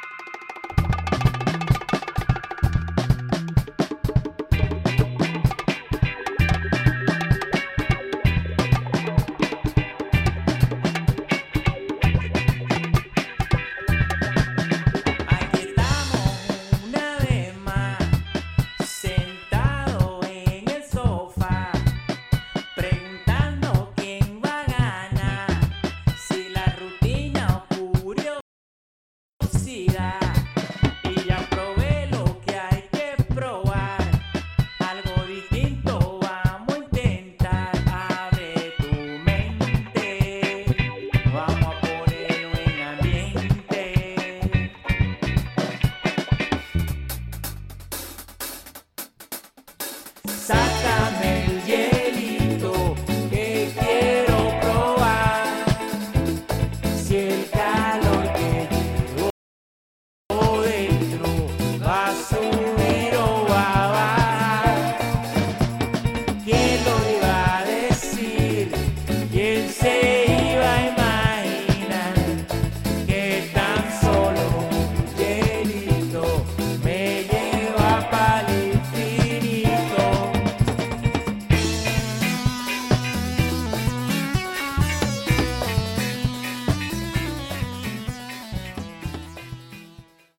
Aquí estamos una vez más, sentados en el sofá, preguntando quién va a ganar, si la rutina o curiosidad.